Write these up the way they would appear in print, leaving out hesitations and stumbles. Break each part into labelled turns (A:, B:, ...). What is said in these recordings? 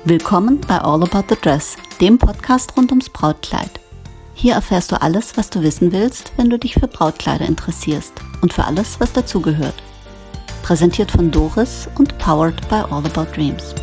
A: Willkommen bei All About the Dress, dem Podcast rund ums Brautkleid. Hier erfährst du alles, was du wissen willst, wenn du dich für Brautkleider interessierst und für alles, was dazugehört. Präsentiert von Doris und powered by All About Dreams.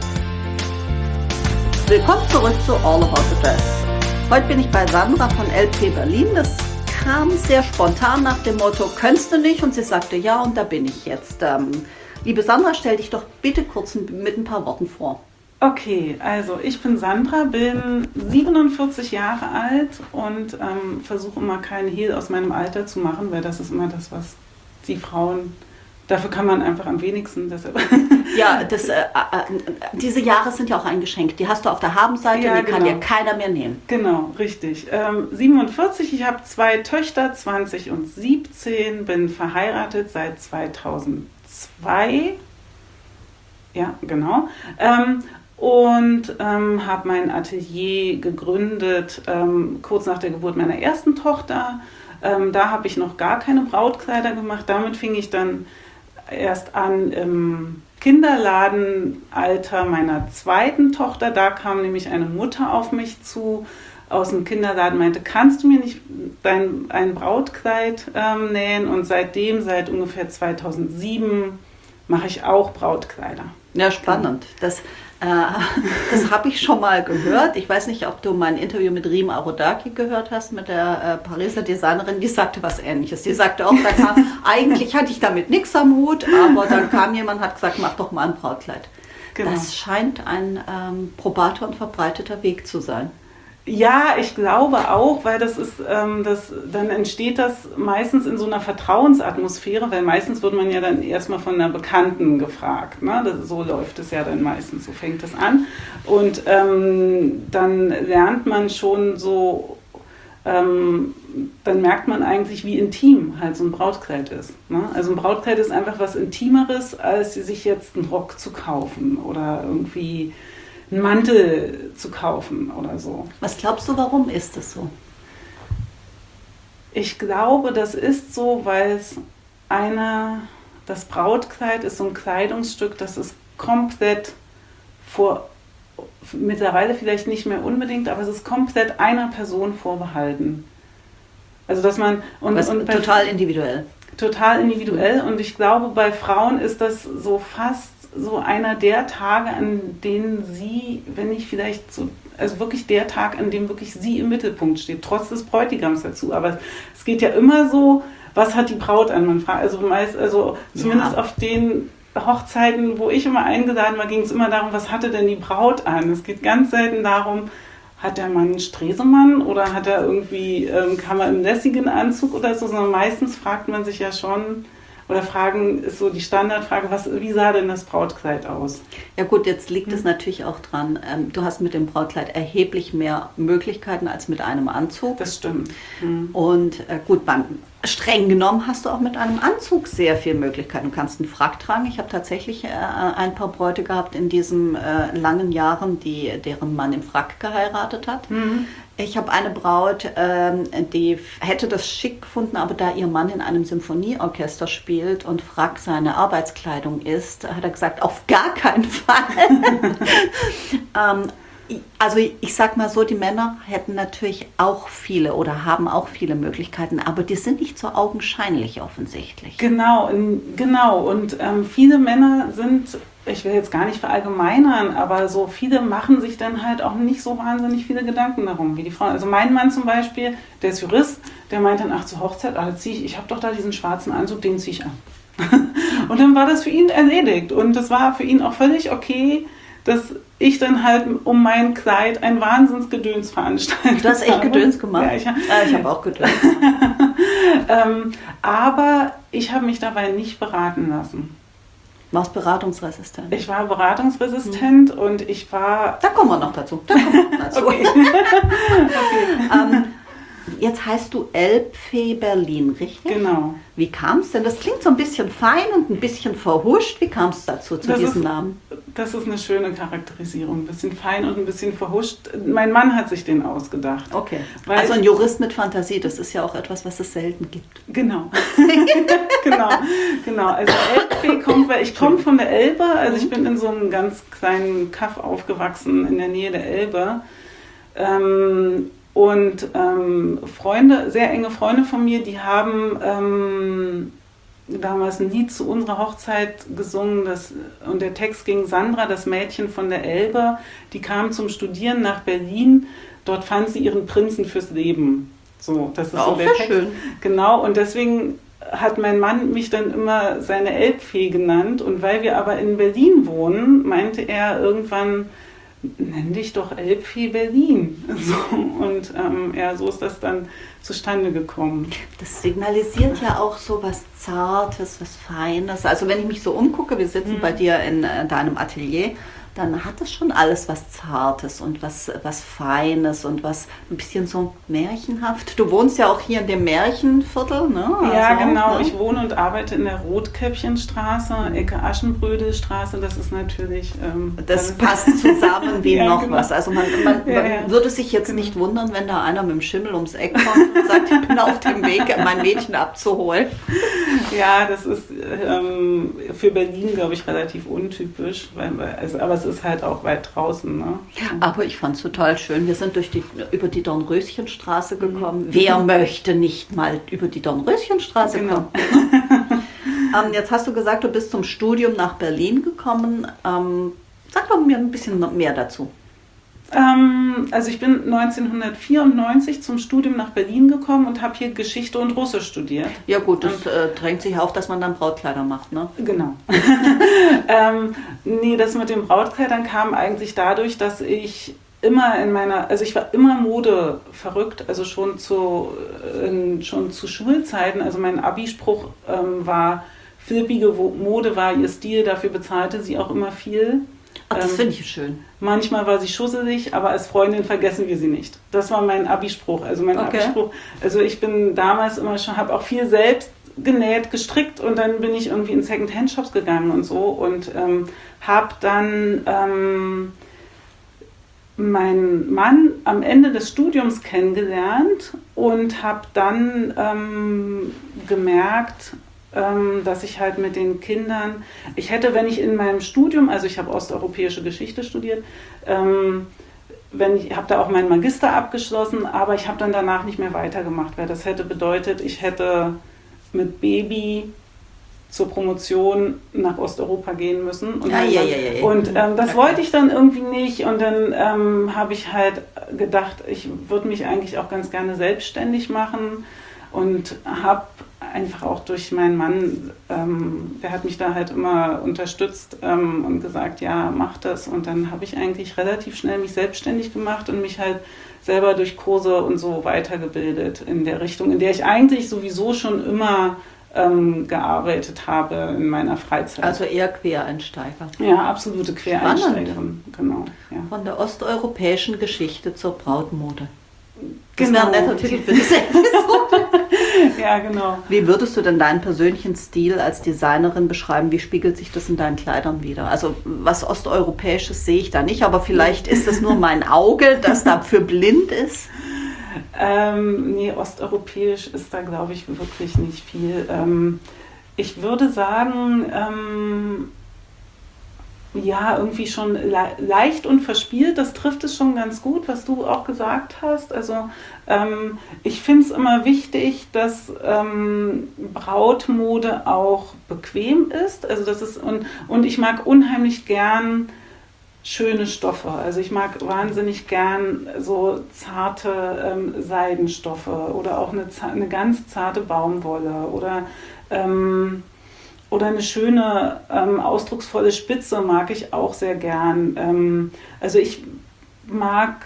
A: Willkommen zurück zu All About the Dress. Heute bin ich bei Sandra von LP Berlin. Das kam sehr spontan nach dem Motto, könntest du nicht? Und sie sagte ja, und da bin ich jetzt. Liebe Sandra, stell dich doch bitte kurz mit ein paar Worten vor.
B: Okay, also ich bin Sandra, bin 47 Jahre alt und versuche immer keinen Hehl aus meinem Alter zu machen, weil das ist immer das, was die Frauen, dafür kann man einfach am wenigsten. Deshalb.
A: Ja, diese Jahre sind ja auch ein Geschenk. Die hast du auf der Habenseite, ja, und die kann dir keiner mehr nehmen.
B: Genau, richtig. 47, ich habe 2 Töchter, 20 und 17, bin verheiratet seit 2002. Ja, genau. Und habe mein Atelier gegründet kurz nach der Geburt meiner ersten Tochter. Da habe ich noch gar keine Brautkleider gemacht. Damit fing ich dann erst an im Kinderladenalter meiner zweiten Tochter. Da kam nämlich eine Mutter auf mich zu aus dem Kinderladen, meinte, kannst du mir nicht ein Brautkleid nähen? Und seitdem, seit ungefähr 2007, mache ich auch Brautkleider.
A: Ja, spannend. Das habe ich schon mal gehört. Ich weiß nicht, ob du mein Interview mit Rim Arodaki gehört hast, mit der Pariser Designerin. Die sagte was Ähnliches. Die sagte auch, eigentlich hatte ich damit nichts am Hut, aber dann kam jemand und hat gesagt, mach doch mal ein Brautkleid. Genau. Das scheint ein probater und verbreiteter Weg zu sein.
B: Ja, ich glaube auch, weil dann entsteht das meistens in so einer Vertrauensatmosphäre, weil meistens wird man ja dann erstmal von einer Bekannten gefragt. Ne? So läuft es ja dann meistens, so fängt es an. Und dann lernt man schon so, dann merkt man eigentlich, wie intim halt so ein Brautkleid ist. Ne? Also ein Brautkleid ist einfach was Intimeres, als sich jetzt einen Rock zu kaufen oder irgendwie einen Mantel zu kaufen oder so.
A: Was glaubst du, warum ist das so?
B: Ich glaube, das ist so, weil das Brautkleid ist so ein Kleidungsstück, das ist komplett mittlerweile vielleicht nicht mehr unbedingt, aber es ist komplett einer Person vorbehalten. Also dass man
A: total individuell.
B: Total individuell, und ich glaube, bei Frauen ist das so fast so einer der Tage, an denen sie, wenn nicht vielleicht so, also wirklich der Tag, an dem wirklich sie im Mittelpunkt steht, trotz des Bräutigams dazu. Aber es geht ja immer so, was hat die Braut an? Man fragt, zumindest ja. Auf den Hochzeiten, wo ich immer eingeladen war, ging es immer darum, was hatte denn die Braut an? Es geht ganz selten darum, hat der Mann einen Stresemann oder hat er irgendwie, kam er im lässigen Anzug oder so, sondern meistens fragt man sich ja schon, oder ist so die Standardfrage, wie sah denn das Brautkleid aus?
A: Ja gut, jetzt liegt es natürlich auch dran, du hast mit dem Brautkleid erheblich mehr Möglichkeiten als mit einem Anzug.
B: Das stimmt.
A: Und gut, streng genommen hast du auch mit einem Anzug sehr viele Möglichkeiten. Du kannst einen Frack tragen. Ich habe tatsächlich ein paar Bräute gehabt in diesen langen Jahren, deren Mann im Frack geheiratet hat. Mhm. Ich habe eine Braut, die hätte das schick gefunden, aber da ihr Mann in einem Symphonieorchester spielt und Frack seine Arbeitskleidung ist, hat er gesagt, auf gar keinen Fall. Also ich sag mal so, die Männer hätten natürlich auch viele oder haben auch viele Möglichkeiten, aber die sind nicht so augenscheinlich offensichtlich.
B: Genau. Und viele Männer sind, ich will jetzt gar nicht verallgemeinern, aber so viele machen sich dann halt auch nicht so wahnsinnig viele Gedanken darum wie die Frauen. Also mein Mann zum Beispiel, der ist Jurist, der meint dann, ach zur Hochzeit, ich habe doch da diesen schwarzen Anzug, den ziehe ich an. Und dann war das für ihn erledigt und das war für ihn auch völlig okay, dass ich dann halt um mein Kleid ein Wahnsinnsgedöns veranstaltet habe.
A: Du hast echt Gedöns gemacht? Ja, ich habe auch Gedöns gemacht.
B: Aber ich habe mich dabei nicht beraten lassen.
A: Warst beratungsresistent?
B: Ich war beratungsresistent und ich war...
A: Da kommen wir noch dazu.
B: Okay.
A: Okay. Jetzt heißt du Elbfee Berlin, richtig?
B: Genau.
A: Wie kam es denn? Das klingt so ein bisschen fein und ein bisschen verhuscht. Wie kam es dazu, zu diesem Namen?
B: Das ist eine schöne Charakterisierung. Ein bisschen fein und ein bisschen verhuscht. Mein Mann hat sich den ausgedacht.
A: Okay. Also ein Jurist mit Fantasie, das ist ja auch etwas, was es selten gibt.
B: Genau. genau. Also Elbfee kommt, weil ich komme von der Elbe. Also ich bin in so einem ganz kleinen Kaff aufgewachsen in der Nähe der Elbe. Freunde, sehr enge Freunde von mir, die haben damals ein Lied zu unserer Hochzeit gesungen, und der Text ging: Sandra, das Mädchen von der Elbe, die kam zum Studieren nach Berlin, dort fand sie ihren Prinzen fürs Leben. So, das ist
A: auch
B: so der Text.
A: Schön.
B: Genau, und deswegen hat mein Mann mich dann immer seine Elbfee genannt, und weil wir aber in Berlin wohnen, meinte er irgendwann: Nenn dich doch Elbfee Berlin. So, und so ist das dann zustande gekommen.
A: Das signalisiert ja auch so was Zartes, was Feines. Also wenn ich mich so umgucke, wir sitzen bei dir in deinem Atelier, dann hat es schon alles was Zartes und was Feines und was ein bisschen so märchenhaft. Du wohnst ja auch hier in dem Märchenviertel, ne?
B: Ja,
A: also,
B: genau.
A: Ne?
B: Ich wohne und arbeite in der Rotkäppchenstraße, Ecke Aschenbrödelstraße. Das ist natürlich...
A: das passt zusammen wie
B: ja,
A: noch
B: genau.
A: was. Also man würde sich jetzt nicht wundern, wenn da einer mit dem Schimmel ums Eck kommt und sagt, ich bin auf dem Weg, mein Mädchen abzuholen.
B: Ja, das ist für Berlin, glaube ich, relativ untypisch. Aber es ist halt auch weit draußen. Ne?
A: Aber ich fand es total schön. Wir sind über die Dornröschenstraße gekommen. Wer möchte nicht mal über die Dornröschenstraße kommen? Jetzt hast du gesagt, du bist zum Studium nach Berlin gekommen. Sag doch mir ein bisschen mehr dazu.
B: Also ich bin 1994 zum Studium nach Berlin gekommen und habe hier Geschichte und Russisch studiert.
A: Ja gut, das drängt sich auf, dass man dann Brautkleider macht, ne?
B: Genau. Nee, das mit den Brautkleidern kam eigentlich dadurch, dass ich immer ich war immer Mode verrückt, also schon zu Schulzeiten. Also mein Abi-Spruch war: flippige Mode war ihr Stil, dafür bezahlte sie auch immer viel.
A: Ach, das finde ich schön.
B: Manchmal war sie schusselig, aber als Freundin vergessen wir sie nicht. Das war mein Abi-Spruch. Also ich bin damals immer schon, habe auch viel selbst genäht, gestrickt, und dann bin ich irgendwie in Second-Hand-Shops gegangen und so und habe dann meinen Mann am Ende des Studiums kennengelernt und habe dann gemerkt, dass ich halt mit den Kindern, wenn ich in meinem Studium, also ich habe osteuropäische Geschichte studiert, habe da auch meinen Magister abgeschlossen, aber ich habe dann danach nicht mehr weitergemacht, weil das hätte bedeutet, ich hätte mit Baby zur Promotion nach Osteuropa gehen müssen. Und das wollte ich dann irgendwie nicht, und dann habe ich halt gedacht, ich würde mich eigentlich auch ganz gerne selbstständig machen, und habe einfach auch durch meinen Mann, der hat mich da halt immer unterstützt und gesagt, ja, mach das. Und dann habe ich eigentlich relativ schnell mich selbstständig gemacht und mich halt selber durch Kurse und so weitergebildet in der Richtung, in der ich eigentlich sowieso schon immer gearbeitet habe in meiner Freizeit.
A: Also eher Quereinsteiger.
B: Ja, absolute Quereinsteigerin, genau. Ja.
A: Von der osteuropäischen Geschichte zur Brautmode.
B: Das
A: wäre ein netter Titel für diese Episode.
B: Ja, genau.
A: Wie würdest du denn deinen persönlichen Stil als Designerin beschreiben? Wie spiegelt sich das in deinen Kleidern wider? Also was Osteuropäisches sehe ich da nicht, aber vielleicht ist es nur mein Auge, das dafür blind ist.
B: Nee, osteuropäisch ist da, glaube ich, wirklich nicht viel. Ich würde sagen, ja, irgendwie schon leicht und verspielt, das trifft es schon ganz gut, was du auch gesagt hast. Also ich finde es immer wichtig, dass Brautmode auch bequem ist. Also das ist, und ich mag unheimlich gern schöne Stoffe. Also ich mag wahnsinnig gern so zarte Seidenstoffe oder auch eine ganz zarte Baumwolle oder eine schöne, ausdrucksvolle Spitze mag ich auch sehr gern. Also ich mag,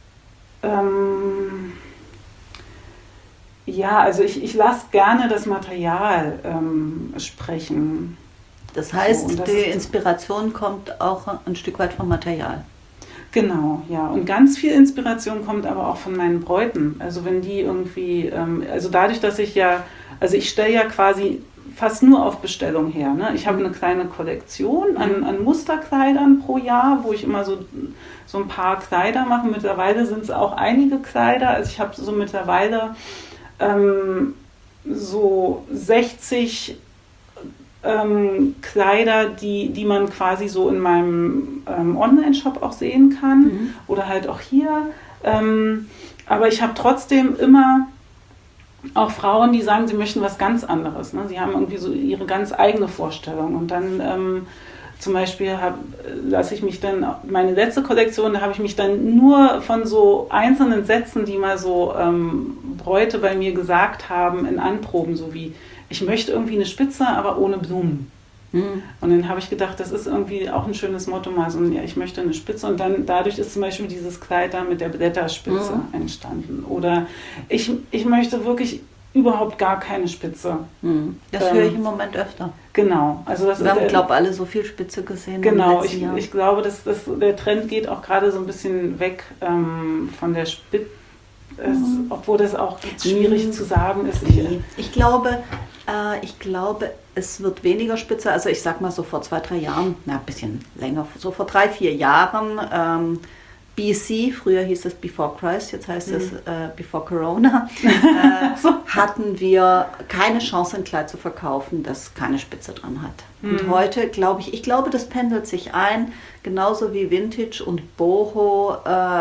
B: ich lasse gerne das Material sprechen.
A: Das heißt, die Inspiration kommt auch ein Stück weit vom Material.
B: Genau, ja. Und ganz viel Inspiration kommt aber auch von meinen Bräuten. Also wenn die irgendwie, also dadurch, dass ich stelle ja quasi fast nur auf Bestellung her. Ne? Ich habe eine kleine Kollektion an Musterkleidern pro Jahr, wo ich immer so ein paar Kleider mache. Mittlerweile sind es auch einige Kleider. Also ich habe so mittlerweile so 60 Kleider, die man quasi so in meinem Online-Shop auch sehen kann oder halt auch hier. Aber ich habe trotzdem immer auch Frauen, die sagen, sie möchten was ganz anderes. Ne? Sie haben irgendwie so ihre ganz eigene Vorstellung. Und dann zum Beispiel lasse ich mich dann, meine letzte Kollektion, da habe ich mich dann nur von so einzelnen Sätzen, die mal so Bräute bei mir gesagt haben, in Anproben, so wie, ich möchte irgendwie eine Spitze, aber ohne Blumen. Und dann habe ich gedacht, das ist irgendwie auch ein schönes Motto, mal so, ja, ich möchte eine Spitze. Und dann dadurch ist zum Beispiel dieses Kleid da mit der Blätterspitze entstanden. Oder ich möchte wirklich überhaupt gar keine Spitze.
A: Das höre ich im Moment öfter.
B: Genau. Also
A: wir haben, glaube ich, alle so viel Spitze gesehen.
B: Genau, ich glaube, dass der Trend geht auch gerade so ein bisschen weg von der Spitze. Obwohl das auch schwierig zu sagen ist.
A: Ich glaube, es wird weniger spitze. Also ich sag mal so vor 2-3 Jahren, ein bisschen länger, so vor 3-4 Jahren, BC, früher hieß es Before Christ, jetzt heißt es Before Corona, hatten wir keine Chance, ein Kleid zu verkaufen, das keine Spitze dran hat. Und heute glaube ich, das pendelt sich ein, genauso wie Vintage und Boho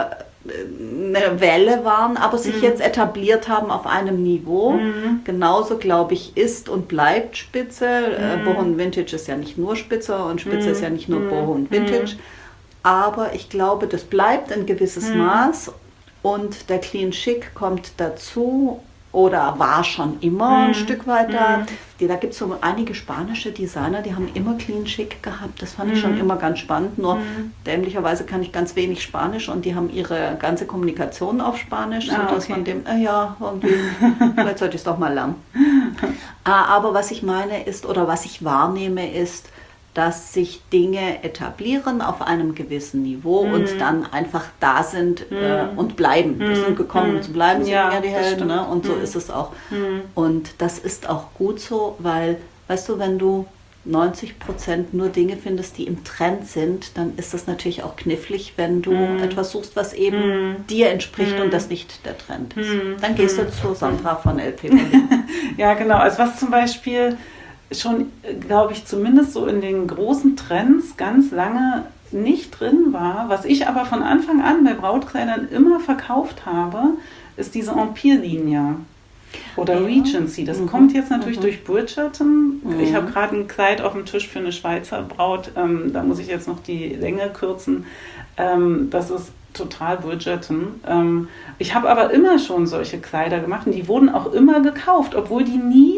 A: eine Welle waren, aber sich jetzt etabliert haben auf einem Niveau. Genauso, glaube ich, ist und bleibt Spitze. Boho und Vintage ist ja nicht nur Spitze und Spitze ist ja nicht nur Boho und Vintage. Aber ich glaube, das bleibt ein gewisses Maß und der Clean Chic kommt dazu oder war schon immer ein Stück weit da. Da gibt es so einige spanische Designer, die haben immer Clean Chic gehabt. Das fand ich schon immer ganz spannend. Nur dämlicherweise kann ich ganz wenig Spanisch und die haben ihre ganze Kommunikation auf Spanisch, sodass man dem, vielleicht sollte ich es doch mal lernen. Aber was ich meine ist, oder was ich wahrnehme ist, dass sich Dinge etablieren auf einem gewissen Niveau und dann einfach da sind und bleiben. Die sind gekommen, um zu bleiben, sind ja die Helden. Ne? Und so ist es auch. Und das ist auch gut so, weil, weißt du, wenn du 90% nur Dinge findest, die im Trend sind, dann ist das natürlich auch knifflig, wenn du etwas suchst, was eben dir entspricht und das nicht der Trend ist. Dann gehst du zu Sandra von LP Berlin.
B: Ja, genau. Also was zum Beispiel schon, glaube ich, zumindest so in den großen Trends ganz lange nicht drin war, was ich aber von Anfang an bei Brautkleidern immer verkauft habe, ist diese Empire-Linie oder Regency. Das kommt jetzt natürlich durch Bridgerton. Ich habe gerade ein Kleid auf dem Tisch für eine Schweizer Braut, da muss ich jetzt noch die Länge kürzen. Das ist total Bridgerton. Ich habe aber immer schon solche Kleider gemacht und die wurden auch immer gekauft, obwohl die nie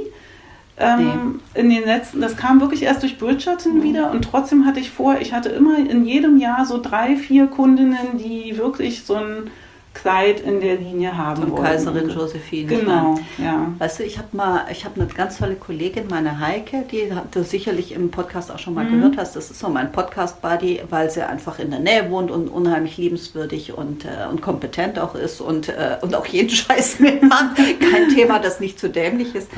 B: in den letzten, das kam wirklich erst durch Bridgerton wieder und trotzdem hatte ich hatte immer in jedem Jahr so 3-4 Kundinnen, die wirklich so ein Kleid in der Linie haben wollten.
A: Kaiserin Josephine.
B: Genau, ja.
A: Weißt du, ich habe eine ganz tolle Kollegin, meine Heike, die du sicherlich im Podcast auch schon mal gehört hast. Das ist so mein Podcast-Buddy, weil sie einfach in der Nähe wohnt und unheimlich liebenswürdig und kompetent auch ist und auch jeden Scheiß mitmacht. Kein Thema, das nicht zu dämlich ist.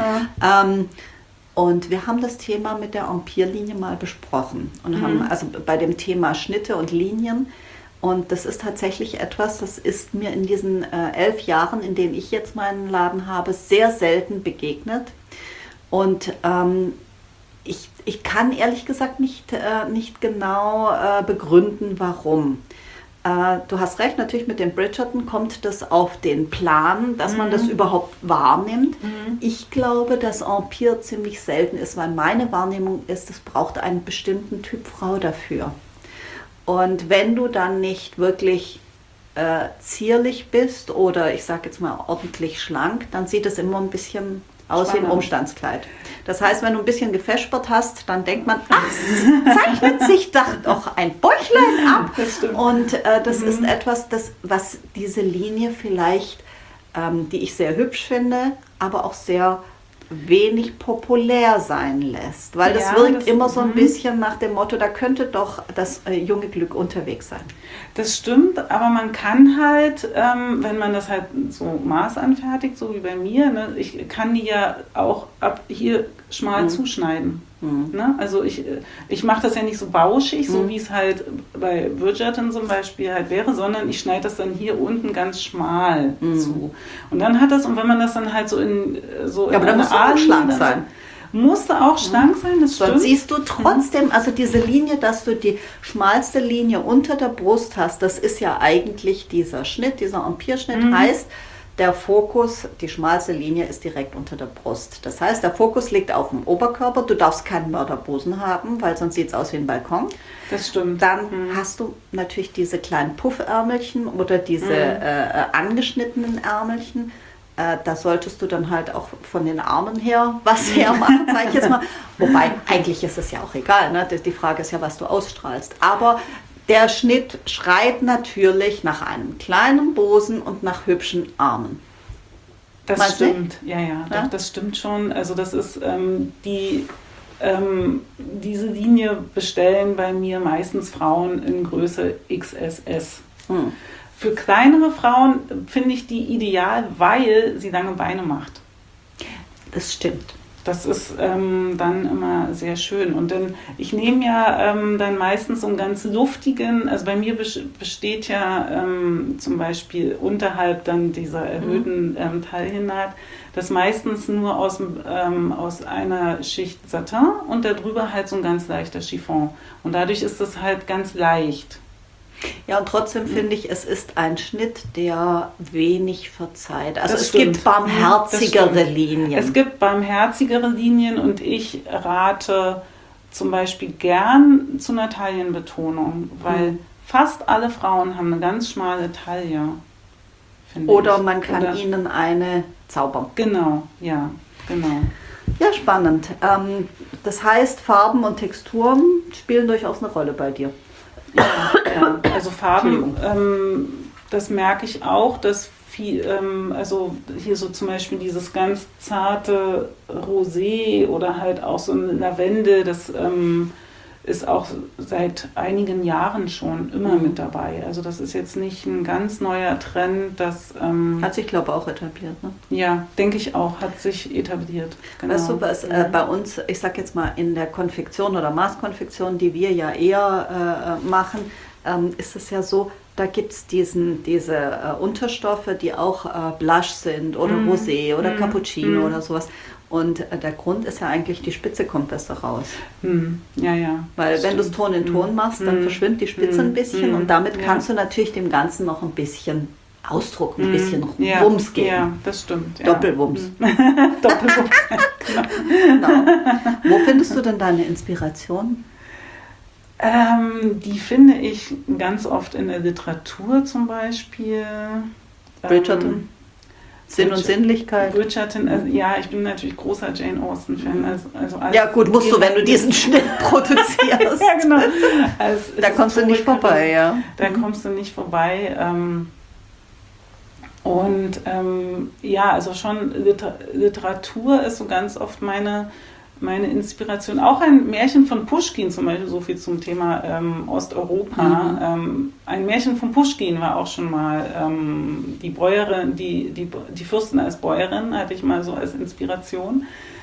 A: Und wir haben das Thema mit der Empire-Linie mal besprochen und haben also bei dem Thema Schnitte und Linien. Und das ist tatsächlich etwas, das ist mir in diesen 11 Jahren, in denen ich jetzt meinen Laden habe, sehr selten begegnet. Und ich kann ehrlich gesagt nicht genau begründen, warum. Du hast recht, natürlich mit dem Bridgerton kommt das auf den Plan, dass man das überhaupt wahrnimmt. Ich glaube, dass Empire ziemlich selten ist, weil meine Wahrnehmung ist, es braucht einen bestimmten Typ Frau dafür. Und wenn du dann nicht wirklich zierlich bist oder ich sage jetzt mal ordentlich schlank, dann sieht es immer ein bisschen aus wie ein Umstandskleid. Das heißt, wenn du ein bisschen gefespert hast, dann denkt man, ach, zeichnet sich doch ein Bäuchlein ab.
B: Das
A: und das ist etwas, was diese Linie vielleicht, die ich sehr hübsch finde, aber auch sehr wenig populär sein lässt. Weil das wirkt immer so ein bisschen nach dem Motto, da könnte doch das junge Glück unterwegs sein.
B: Das stimmt, aber man kann halt, wenn man das halt so maßanfertigt, so wie bei mir, ne, ich kann die ja auch ab hier schmal zuschneiden. Ne? Also ich mache das ja nicht so bauschig, so wie es halt bei Bridgerton zum Beispiel halt wäre, sondern ich schneide das dann hier unten ganz schmal zu. Und dann hat das, und wenn man das dann halt so in so
A: ja, aber dann muss auch schlank sein.
B: Musste auch schlank sein, das stimmt.
A: Sonst siehst du trotzdem, also diese Linie, dass du die schmalste Linie unter der Brust hast, das ist ja eigentlich dieser Schnitt, dieser Empire-Schnitt, heißt, der Fokus, die schmalste Linie ist direkt unter der Brust. Das heißt, der Fokus liegt auf dem Oberkörper. Du darfst keinen Mörderbusen haben, weil sonst sieht es aus wie ein Balkon.
B: Das stimmt.
A: Dann hast du natürlich diese kleinen Puffärmelchen oder diese angeschnittenen Ärmelchen. Da solltest du dann halt auch von den Armen her was hermachen, sag ich jetzt mal. Wobei, eigentlich ist es ja auch egal. Ne? Die Frage ist ja, was du ausstrahlst. Aber der Schnitt schreit natürlich nach einem kleinen Busen und nach hübschen Armen.
B: Das
A: Meinst
B: stimmt, ja? Doch, das stimmt schon. Also das ist diese Linie bestellen bei mir meistens Frauen in Größe XSS. Für kleinere Frauen finde ich die ideal, weil sie lange Beine macht.
A: Das stimmt.
B: Das ist dann immer sehr schön. Und dann, ich nehme ja dann meistens so einen ganz luftigen, also bei mir besteht ja zum Beispiel unterhalb dann dieser erhöhten Taillennaht, das meistens nur aus einer Schicht Satin und darüber halt so ein ganz leichter Chiffon. Und dadurch ist das halt ganz leicht.
A: Ja, und trotzdem finde ich, es ist ein Schnitt, der wenig verzeiht. Also
B: Das
A: es
B: stimmt.
A: gibt barmherzigere Linien.
B: Es gibt barmherzigere Linien und ich rate zum Beispiel gern zu einer Taillenbetonung, weil fast alle Frauen haben eine ganz schmale Taille.
A: Oder man kann ihnen eine zaubern.
B: Genau, ja, genau.
A: Ja, spannend. Das heißt, Farben und Texturen spielen durchaus eine Rolle bei dir.
B: Ja, also Farben, das merke ich auch, dass viel, also hier so zum Beispiel dieses ganz zarte Rosé oder halt auch so ein Lavendel, das ist auch seit einigen Jahren schon immer mit dabei. Also das ist jetzt nicht ein ganz neuer Trend, das
A: hat sich, glaube ich, auch etabliert, ne?
B: Ja, denke ich auch, hat sich etabliert. Genau.
A: Weißt du, was bei uns, ich sag jetzt mal in der Konfektion oder Maßkonfektion, die wir ja eher machen, ist es ja so, da gibt es diese Unterstoffe, die auch Blush sind oder Rosé oder Cappuccino oder sowas. Und der Grund ist ja eigentlich, die Spitze kommt besser raus.
B: Ja, ja.
A: Weil wenn du es Ton in Ton machst, dann verschwimmt die Spitze ein bisschen und damit kannst du natürlich dem Ganzen noch ein bisschen Ausdruck, ein bisschen Wumms geben.
B: Ja, das stimmt. Ja.
A: Doppelwumms.
B: Doppelwumms,
A: genau. Wo findest du denn deine Inspiration?
B: Die finde ich ganz oft in der Literatur zum Beispiel.
A: Bridgerton? Sinn und Sinnlichkeit.
B: Bridgerton, also, ja, ich bin natürlich großer Jane Austen-Fan. Also
A: ja gut, musst du, wenn du diesen Schnitt produzierst.
B: Ja, genau.
A: Da kommst du nicht vorbei, ja.
B: Da kommst du nicht vorbei. Ja, also schon Literatur ist so ganz oft meine Inspiration. Auch ein Märchen von Puschkin zum Beispiel, so viel zum Thema Osteuropa. Ein Märchen von Puschkin war auch schon mal die Bäuerin, die Fürstin als Bäuerin, hatte ich mal so als Inspiration.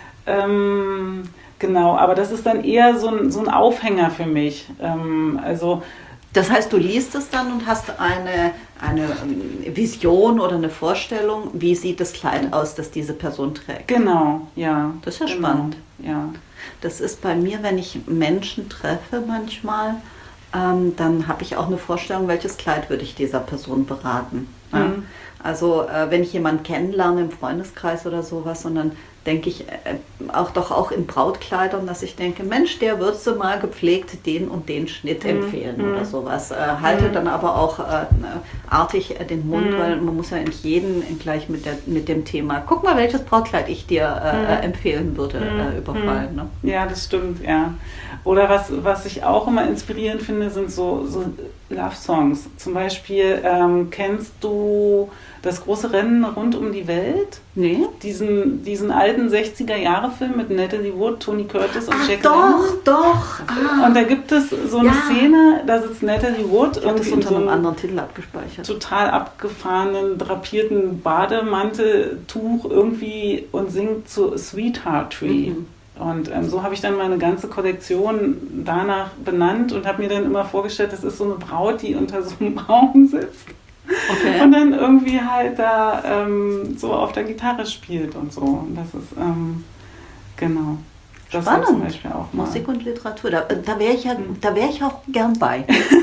B: Genau, aber das ist dann eher so ein Aufhänger für mich.
A: Das heißt, du liest es dann und hast eine Vision oder eine Vorstellung, wie sieht das Kleid aus, das diese Person trägt.
B: Genau, ja.
A: Das ist ja spannend.
B: Ja.
A: Das ist bei mir, wenn ich Menschen treffe manchmal, dann habe ich auch eine Vorstellung, welches Kleid würde ich dieser Person beraten. Ja? Also wenn ich jemanden kennenlerne im Freundeskreis oder sowas und dann denke ich auch in Brautkleidern, dass ich denke, Mensch, der würdest du mal gepflegt den und den Schnitt empfehlen oder sowas. Halte dann aber auch artig den Mund, weil man muss ja nicht jeden gleich mit dem Thema, guck mal, welches Brautkleid ich dir empfehlen würde, überfallen. Ne?
B: Ja, das stimmt, ja. Oder was ich auch immer inspirierend finde, sind so Love-Songs. Zum Beispiel kennst du das große Rennen rund um die Welt.
A: Nee.
B: Diesen alten 60er-Jahre-Film mit Natalie Wood, Tony Curtis und Jack
A: Doch,
B: Lemmon.
A: doch.
B: Und da gibt es so eine Szene, da sitzt Natalie Wood
A: Ich habe das
B: irgendwie in
A: unter
B: so
A: einem
B: einem
A: anderen Titel abgespeichert.
B: total abgefahrenen, drapierten Bademanteltuch irgendwie und singt zu Sweetheart Tree. Und so habe ich dann meine ganze Kollektion danach benannt und habe mir dann immer vorgestellt, das ist so eine Braut, die unter so einem Baum sitzt.
A: Okay.
B: Und dann irgendwie halt da so auf der Gitarre spielt und so. Und das ist, genau. Das war zum Beispiel auch mal.
A: Musik und Literatur, da wäre ich auch gern bei.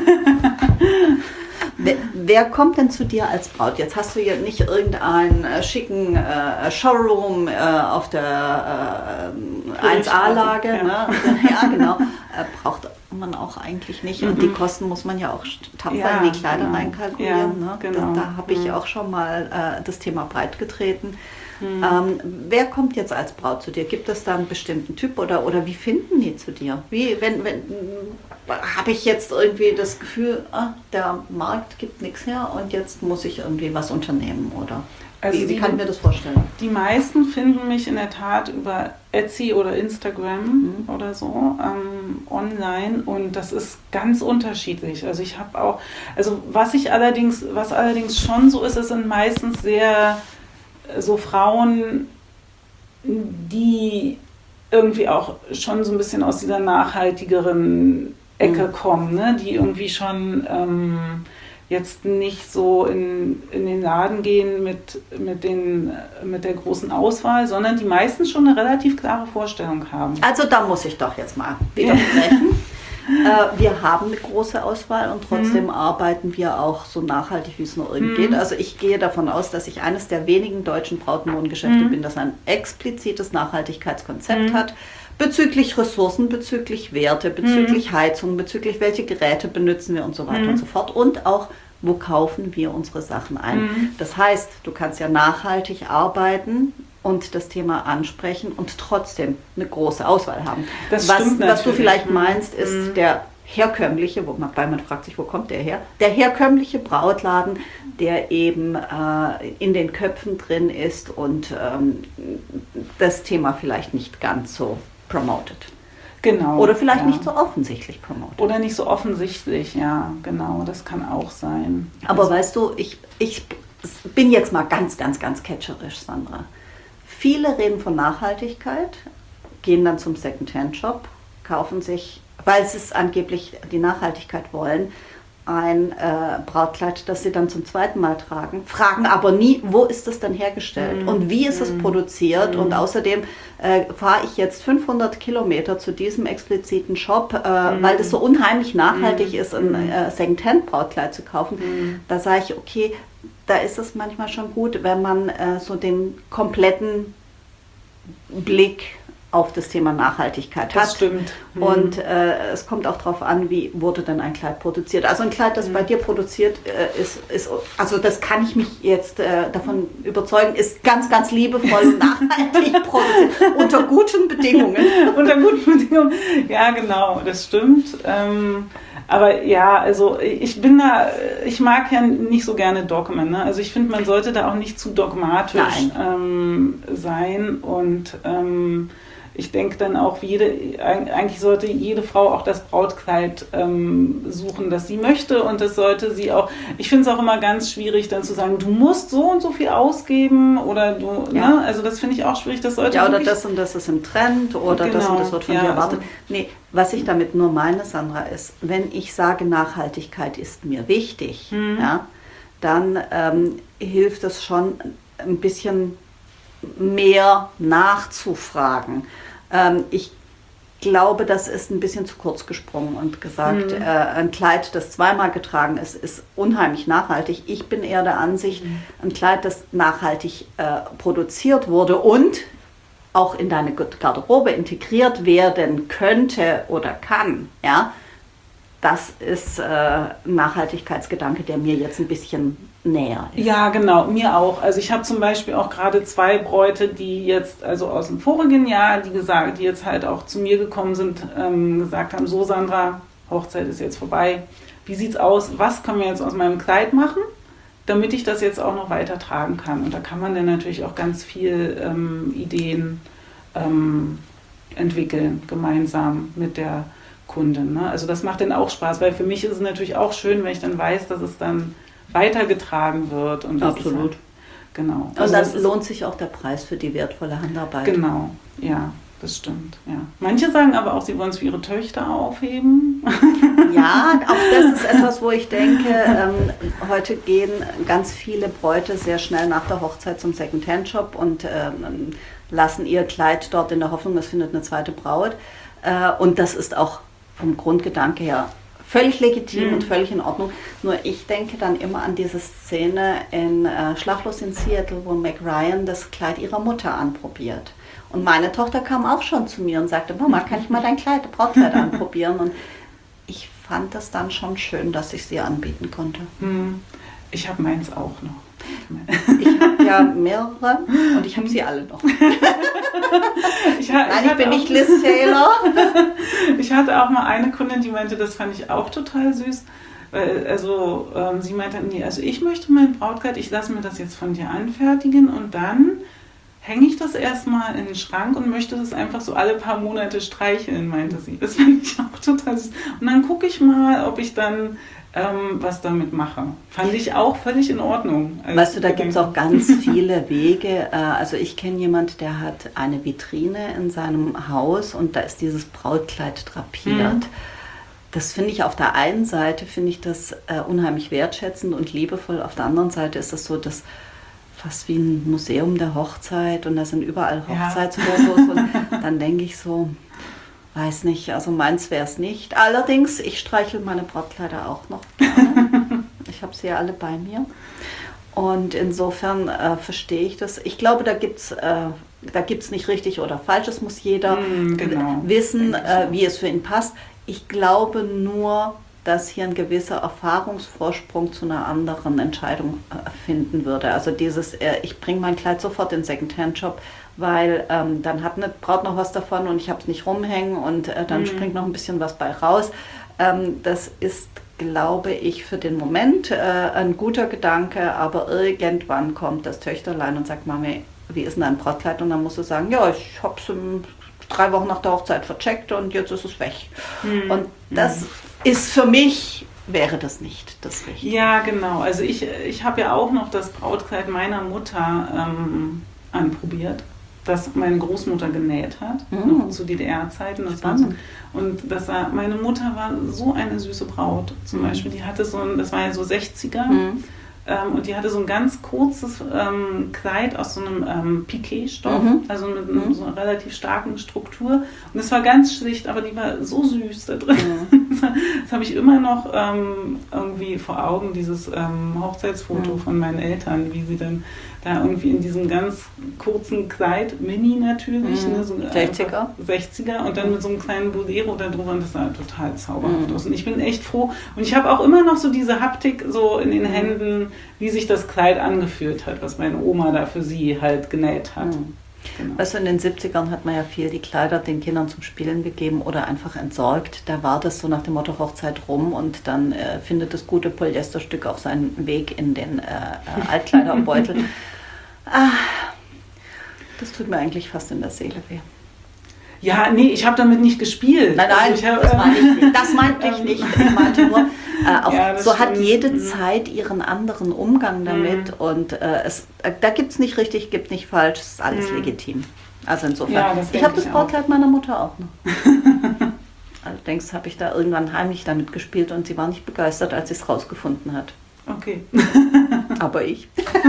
A: Wer kommt denn zu dir als Braut? Jetzt hast du ja nicht irgendeinen schicken Showroom auf der 1A-Lage.
B: Ja.
A: Ne? Ja, genau. Braucht man auch eigentlich nicht. Und die Kosten muss man ja auch tapfer in die Kleider reinkalkulieren.
B: Ja,
A: ne?
B: genau.
A: Da habe ich auch schon mal das Thema breit getreten. Wer kommt jetzt als Braut zu dir? Gibt es da einen bestimmten Typ oder wie finden die zu dir? Habe ich jetzt irgendwie das Gefühl, der Markt gibt nichts her und jetzt muss ich irgendwie was unternehmen oder
B: Also
A: wie kann ich mir das vorstellen?
B: Die meisten finden mich in der Tat über Etsy oder Instagram oder so online und das ist ganz unterschiedlich. Also ich habe auch, was allerdings schon so ist, es sind meistens sehr so Frauen, die irgendwie auch schon so ein bisschen aus dieser nachhaltigeren Ecke kommen, ne? Die irgendwie schon jetzt nicht so in den Laden gehen mit der großen Auswahl, sondern die meisten schon eine relativ klare Vorstellung haben.
A: Also da muss ich doch jetzt mal widersprechen. Wir haben eine große Auswahl und trotzdem arbeiten wir auch so nachhaltig, wie es nur irgend geht. Also ich gehe davon aus, dass ich eines der wenigen deutschen Brautmodengeschäfte bin, das ein explizites Nachhaltigkeitskonzept hat. Bezüglich Ressourcen, bezüglich Werte, bezüglich Heizung, bezüglich welche Geräte benutzen wir und so weiter und so fort. Und auch, wo kaufen wir unsere Sachen ein. Das heißt, du kannst ja nachhaltig arbeiten und das Thema ansprechen und trotzdem eine große Auswahl haben. Was du vielleicht meinst, ist der herkömmliche, wobei man fragt sich, wo kommt der her? Der herkömmliche Brautladen, der eben in den Köpfen drin ist und das Thema vielleicht nicht ganz so promotet.
B: Genau.
A: Oder vielleicht nicht so offensichtlich promotet.
B: Oder nicht so offensichtlich, ja, genau, das kann auch sein.
A: Aber weißt du, ich bin jetzt mal ganz, ganz, ganz catcherisch, Sandra. Viele reden von Nachhaltigkeit, gehen dann zum Secondhand-Shop, kaufen sich, weil sie es angeblich die Nachhaltigkeit wollen, ein Brautkleid, das sie dann zum zweiten Mal tragen, fragen aber nie, wo ist es denn hergestellt und wie ist es produziert und außerdem fahre ich jetzt 500 Kilometer zu diesem expliziten Shop, weil das so unheimlich nachhaltig ist, ein Secondhand-Brautkleid zu kaufen. Da sage ich, okay, da ist es manchmal schon gut, wenn man so den kompletten Blick auf das Thema Nachhaltigkeit hat.
B: Das stimmt.
A: Und es kommt auch darauf an, wie wurde denn ein Kleid produziert. Also ein Kleid, das bei dir produziert ist, also das kann ich mich jetzt davon überzeugen, ist ganz, ganz liebevoll und nachhaltig produziert. Unter guten Bedingungen.
B: Unter guten Bedingungen, ja genau, das stimmt. Aber ja, also ich mag ja nicht so gerne Dogmen. Ne? Also ich finde, man sollte da auch nicht zu dogmatisch sein und ich denke dann auch, eigentlich sollte jede Frau auch das Brautkleid suchen, das sie möchte und das sollte sie auch, ich finde es auch immer ganz schwierig dann zu sagen, du musst so und so viel ausgeben oder du, ne? Also das finde ich auch schwierig, das sollte
A: oder das und das ist im Trend oder das und das wird von dir erwartet. Also, nee, was ich damit nur meine, Sandra, ist, wenn ich sage, Nachhaltigkeit ist mir wichtig, ja, dann hilft es schon ein bisschen mehr nachzufragen. Ich glaube, das ist ein bisschen zu kurz gesprungen und gesagt, ein Kleid, das zweimal getragen ist, ist unheimlich nachhaltig. Ich bin eher der Ansicht, ein Kleid, das nachhaltig produziert wurde und auch in deine Garderobe integriert werden könnte oder kann, ja, das ist ein Nachhaltigkeitsgedanke, der mir jetzt ein bisschen näher ist.
B: Ja, genau, mir auch. Also ich habe zum Beispiel auch gerade 2 Bräute, die jetzt, also aus dem vorigen Jahr, die jetzt halt auch zu mir gekommen sind, gesagt haben, so Sandra, Hochzeit ist jetzt vorbei. Wie sieht's aus? Was können wir jetzt aus meinem Kleid machen? damit ich das jetzt auch noch weiter tragen kann. Und da kann man dann natürlich auch ganz viel Ideen entwickeln, gemeinsam mit der Kundin. Ne? Also das macht dann auch Spaß, weil für mich ist es natürlich auch schön, wenn ich dann weiß, dass es dann weitergetragen wird. Und das
A: Absolut.
B: Ist genau.
A: Und
B: Also
A: dann lohnt sich auch der Preis für die wertvolle Handarbeit.
B: Genau, ja, das stimmt. Ja. Manche sagen aber auch, sie wollen es für ihre Töchter aufheben.
A: Ja, auch das ist etwas, wo ich denke, heute gehen ganz viele Bräute sehr schnell nach der Hochzeit zum Second-Hand-Shop und lassen ihr Kleid dort in der Hoffnung, es findet eine zweite Braut. Und das ist auch vom Grundgedanke her völlig legitim und völlig in Ordnung. Nur ich denke dann immer an diese Szene in Schlaflos in Seattle, wo Meg Ryan das Kleid ihrer Mutter anprobiert. Und meine Tochter kam auch schon zu mir und sagte, Mama, kann ich mal dein Brautkleid anprobieren? Und ich fand das dann schon schön, dass ich sie anbieten konnte.
B: Ich habe meins auch noch.
A: Ich habe ja mehrere und ich habe sie alle noch. Ich bin nicht Liz Taylor.
B: Ich hatte auch mal eine Kundin, die meinte, das fand ich auch total süß. Also sie meinte, nee, also ich möchte mein Brautkleid, ich lasse mir das jetzt von dir anfertigen und dann hänge ich das erstmal in den Schrank und möchte das einfach so alle paar Monate streicheln, meinte sie. Das fand ich auch total süß. Und dann gucke ich mal, ob ich dann was damit mache. Fand ich auch völlig in Ordnung.
A: Weißt du, da gibt es auch ganz viele Wege. Also ich kenne jemanden, der hat eine Vitrine in seinem Haus und da ist dieses Brautkleid drapiert. Das finde ich auf der einen Seite, finde ich das unheimlich wertschätzend und liebevoll. Auf der anderen Seite ist das so, dass fast wie ein Museum der Hochzeit und da sind überall Hochzeitsfotos und dann denke ich so, weiß nicht, also meins wäre es nicht. Allerdings, ich streichel meine Brautkleider auch noch gerne. Ich habe sie ja alle bei mir. Und insofern verstehe ich das. Ich glaube, da gibt's nicht richtig oder falsch. Es muss jeder wissen, wie es für ihn passt. Ich glaube nur, dass hier ein gewisser Erfahrungsvorsprung zu einer anderen Entscheidung finden würde. Also dieses, ich bringe mein Kleid sofort in den Second-Hand-Shop, weil dann hat eine Braut noch was davon und ich habe es nicht rumhängen und dann springt noch ein bisschen was bei raus. Das ist, glaube ich, für den Moment ein guter Gedanke, aber irgendwann kommt das Töchterlein und sagt, Mami, wie ist denn dein Brautkleid? Und dann musst du sagen, ja, ich habe es 3 Wochen nach der Hochzeit vercheckt und jetzt ist es weg. Und das ist für mich, wäre das nicht das Richtige.
B: Ja, genau. Also ich habe ja auch noch das Brautkleid meiner Mutter anprobiert, das meine Großmutter genäht hat, noch zu DDR-Zeiten. Meine Mutter war so eine süße Braut. Zum Beispiel, die hatte das war ja so 60er, und die hatte so ein ganz kurzes Kleid aus so einem Piqué-Stoff, also mit so einer relativ starken Struktur. Und es war ganz schlicht, aber die war so süß da drin. Das habe ich immer noch irgendwie vor Augen, dieses Hochzeitsfoto von meinen Eltern, wie sie dann da irgendwie in diesem ganz kurzen Kleid, Mini natürlich, ne, so 60er und dann mit so einem kleinen Bolero da drüber und das sah total zauberhaft aus. Und ich bin echt froh und ich habe auch immer noch so diese Haptik so in den Händen, wie sich das Kleid angefühlt hat, was meine Oma da für sie halt genäht hat. Genau.
A: Weißt du, in den 70ern hat man ja viel die Kleider den Kindern zum Spielen gegeben oder einfach entsorgt. Da war das so nach dem Motto Hochzeit rum und dann findet das gute Polyesterstück auch seinen Weg in den Altkleiderbeutel. Das tut mir eigentlich fast in der Seele weh.
B: Ja, nee, ich habe damit nicht gespielt.
A: Nein, das meinte ich nicht. Ich meinte nur, so hat jede Zeit ihren anderen Umgang damit und da gibt es nicht richtig, gibt nicht falsch, es ist alles legitim. Also insofern, ich habe das Brautkleid meiner Mutter auch noch. Allerdings habe ich da irgendwann heimlich damit gespielt und sie war nicht begeistert, als sie es rausgefunden hat.
B: Okay.
A: Aber ich.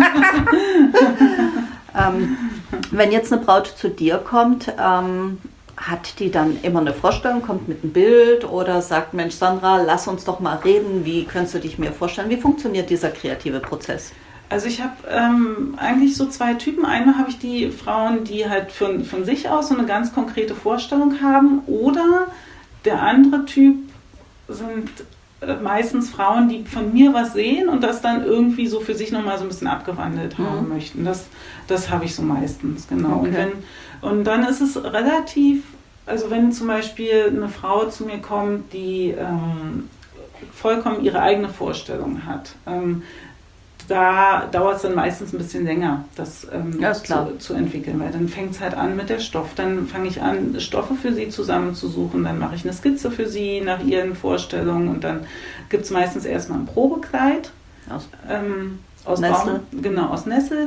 A: Wenn jetzt eine Braut zu dir kommt, hat die dann immer eine Vorstellung, kommt mit einem Bild oder sagt, Mensch Sandra, lass uns doch mal reden, wie könntest du dich mir vorstellen? Wie funktioniert dieser kreative Prozess?
B: Also ich habe eigentlich so 2 Typen. Einmal habe ich die Frauen, die halt von sich aus so eine ganz konkrete Vorstellung haben oder der andere Typ sind meistens Frauen, die von mir was sehen und das dann irgendwie so für sich nochmal so ein bisschen abgewandelt haben möchten. Das habe ich so meistens, genau.
A: Okay.
B: Und dann ist es relativ, also wenn zum Beispiel eine Frau zu mir kommt, die vollkommen ihre eigene Vorstellung hat, da dauert es dann meistens ein bisschen länger, das
A: Ja, ist klar.
B: zu entwickeln, weil dann fängt es halt an mit der Stoff. Dann fange ich an, Stoffe für sie zusammenzusuchen, dann mache ich eine Skizze für sie nach ihren Vorstellungen und dann gibt es meistens erstmal ein Probekleid aus
A: Nessel.
B: Baum, genau, aus Nessel.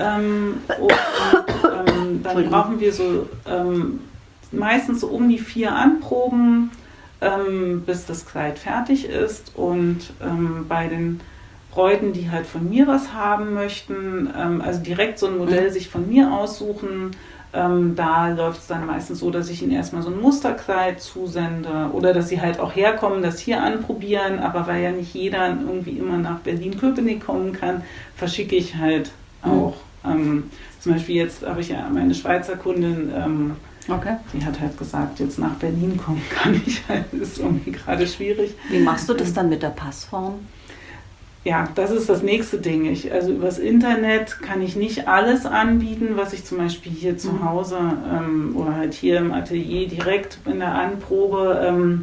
B: Dann brauchen wir so meistens so um die 4 Anproben, bis das Kleid fertig ist. Und bei den Bräuten, die halt von mir was haben möchten, also direkt so ein Modell sich von mir aussuchen, da läuft es dann meistens so, dass ich ihnen erstmal so ein Musterkleid zusende oder dass sie halt auch herkommen, das hier anprobieren, aber weil ja nicht jeder irgendwie immer nach Berlin-Köpenick kommen kann, verschicke ich halt auch. Zum Beispiel jetzt habe ich ja meine Schweizer Kundin,
A: Okay.
B: die hat halt gesagt, jetzt nach Berlin kommen kann ich halt, ist irgendwie gerade schwierig.
A: Wie machst du das dann mit der Passform?
B: Ja, das ist das nächste Ding. Also übers Internet kann ich nicht alles anbieten, was ich zum Beispiel hier zu Hause oder halt hier im Atelier direkt in der Anprobe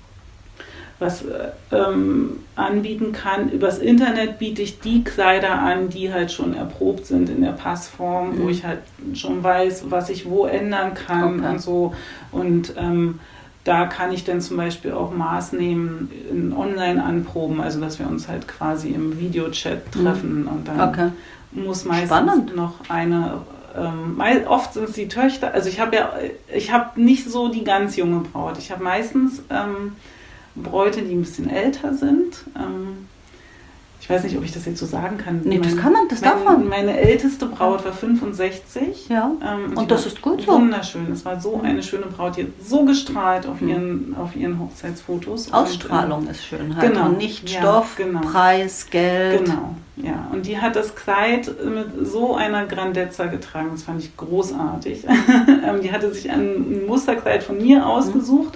B: anbieten kann. Übers Internet biete ich die Kleider an, die halt schon erprobt sind in der Passform, wo ich halt schon weiß, was ich wo ändern kann und so. Und da kann ich dann zum Beispiel auch Maß nehmen in Online-Anproben, also dass wir uns halt quasi im Videochat treffen und dann muss meistens noch eine, oft sind es die Töchter, also ich habe nicht so die ganz junge Braut, ich habe meistens Bräute, die ein bisschen älter sind. Ich weiß nicht, ob ich das jetzt so sagen kann.
A: Nee, das darf man.
B: Meine älteste Braut war 65.
A: Ja, und das ist gut so.
B: Wunderschön. Es war so eine schöne Braut, die hat so gestrahlt auf ihren Hochzeitsfotos.
A: Ausstrahlung ist schön halt.
B: Genau.
A: Und nicht Stoff, Preis, Geld.
B: Genau, ja. Und die hat das Kleid mit so einer Grandezza getragen. Das fand ich großartig. Die hatte sich ein Musterkleid von mir ausgesucht.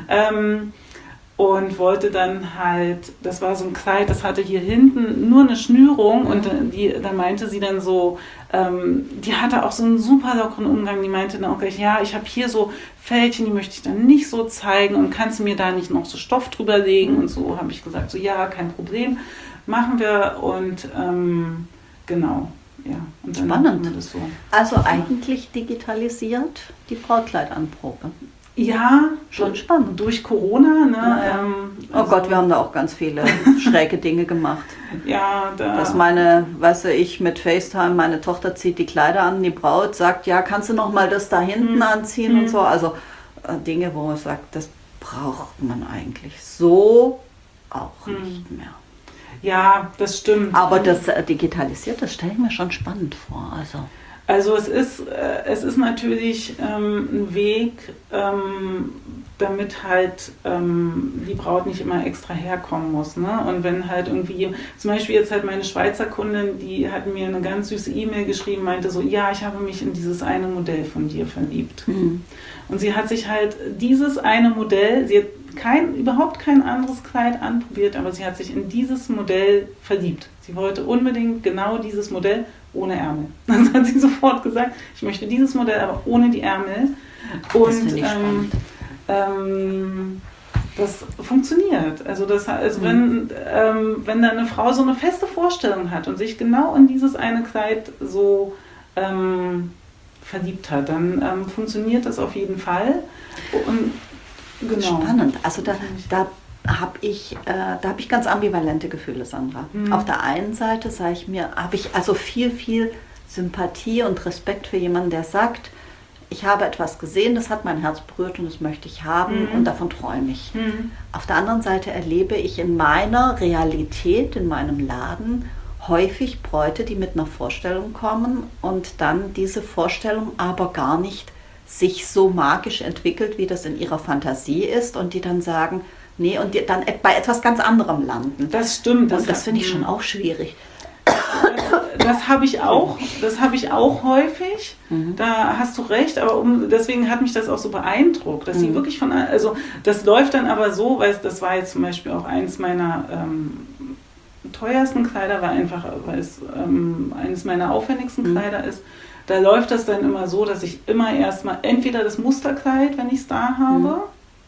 B: Und wollte dann halt, das war so ein Kleid, das hatte hier hinten nur eine Schnürung und da meinte sie dann so, die hatte auch so einen super lockeren Umgang, die meinte dann auch gleich, ja, ich habe hier so Fältchen, die möchte ich dann nicht so zeigen und kannst du mir da nicht noch so Stoff drüber legen und so, habe ich gesagt, so ja, kein Problem, machen wir und genau, ja. Und dann
A: spannend.
B: wir das so.
A: Also eigentlich digitalisiert die Brautkleidanprobe.
B: Ja,
A: schon spannend.
B: Durch Corona, ne?
A: Ja. Oh Gott, wir haben da auch ganz viele schräge Dinge gemacht.
B: Ja,
A: dass ich mit FaceTime, meine Tochter zieht die Kleider an, die Braut sagt, ja, kannst du noch mal das da hinten anziehen und so. Also Dinge, wo man sagt, das braucht man eigentlich so auch nicht mehr.
B: Ja, das stimmt.
A: Aber das Digitalisierte stelle ich mir schon spannend vor.
B: Also es ist natürlich ein Weg, damit halt die Braut nicht immer extra herkommen muss. Ne? Und wenn halt irgendwie, zum Beispiel jetzt halt meine Schweizer Kundin, die hat mir eine ganz süße E-Mail geschrieben, meinte so, ja, ich habe mich in dieses eine Modell von dir verliebt. Und sie hat sich halt dieses eine Modell, sie hat überhaupt kein anderes Kleid anprobiert, aber sie hat sich in dieses Modell verliebt. Sie wollte unbedingt genau dieses Modell ohne Ärmel. Das hat sie sofort gesagt, ich möchte dieses Modell, aber ohne die Ärmel. Und
A: das finde ich spannend.
B: Das funktioniert. Also wenn da eine Frau so eine feste Vorstellung hat und sich genau in dieses eine Kleid so verliebt hat, dann funktioniert das auf jeden Fall. Und genau.
A: Spannend. Also da habe ich ganz ambivalente Gefühle, Sandra. Auf der einen Seite habe ich also viel Sympathie und Respekt für jemanden, der sagt, ich habe etwas gesehen, das hat mein Herz berührt und das möchte ich haben und davon träume ich. Auf der anderen Seite erlebe ich in meiner Realität, in meinem Laden, häufig Bräute, die mit einer Vorstellung kommen und dann diese Vorstellung aber gar nicht sich so magisch entwickelt, wie das in ihrer Fantasie ist und die dann sagen, nee, und die dann bei etwas ganz anderem landen.
B: Das stimmt.
A: Und das finde ich schon auch schwierig.
B: Das habe ich auch häufig. Da hast du recht, aber deswegen hat mich das auch so beeindruckt, dass sie wirklich das läuft dann aber so, weil das war jetzt zum Beispiel auch eins meiner teuersten Kleider, weil es eines meiner aufwendigsten Kleider ist. Da läuft das dann immer so, dass ich immer erstmal entweder das Musterkleid, wenn ich es da habe,